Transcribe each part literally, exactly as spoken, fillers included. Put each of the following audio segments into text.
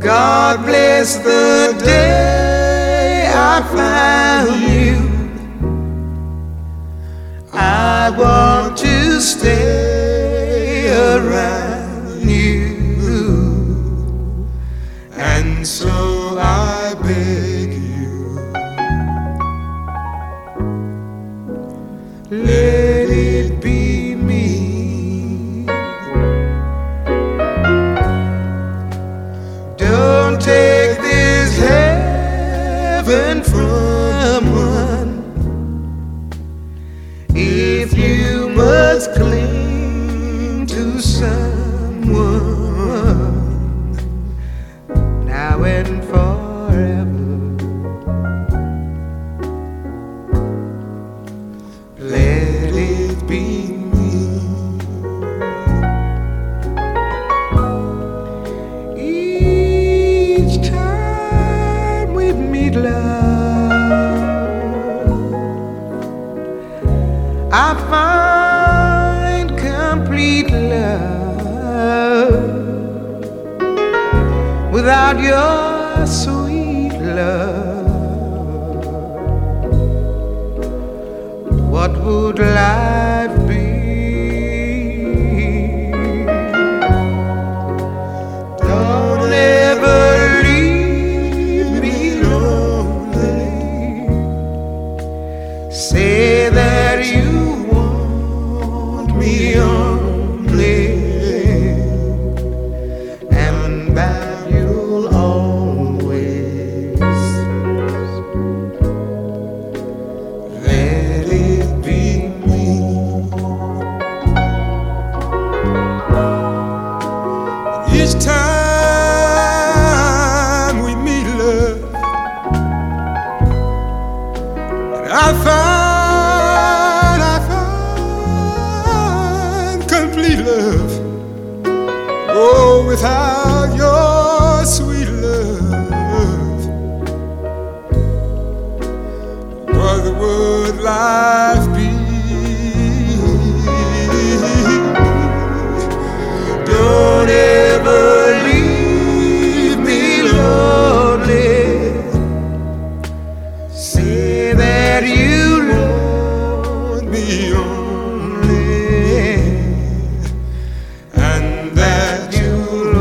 God bless the day I found you. I want to stay around you, and so I beg you, let it be me. Don't take this heaven from one. If you must cling to someone now and forever, let it be me. Each time we meet, love, I find complete love. Without your sweet love, what would life be? Don't ever leave me lonely. Say that you want me only, and that you'll always let it be me. Each time we meet, love, I find, I find complete love. Oh, without your sweet love, what would life be? Don't ever leave me lonely. Say that you want me only, and that you'll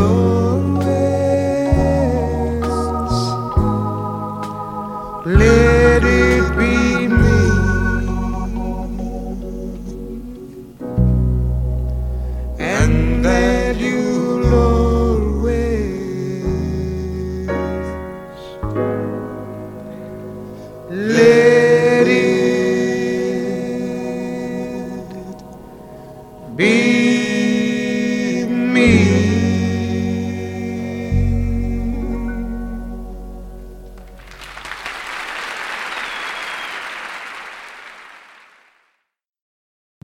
always let it be me, and that you'll always let it be.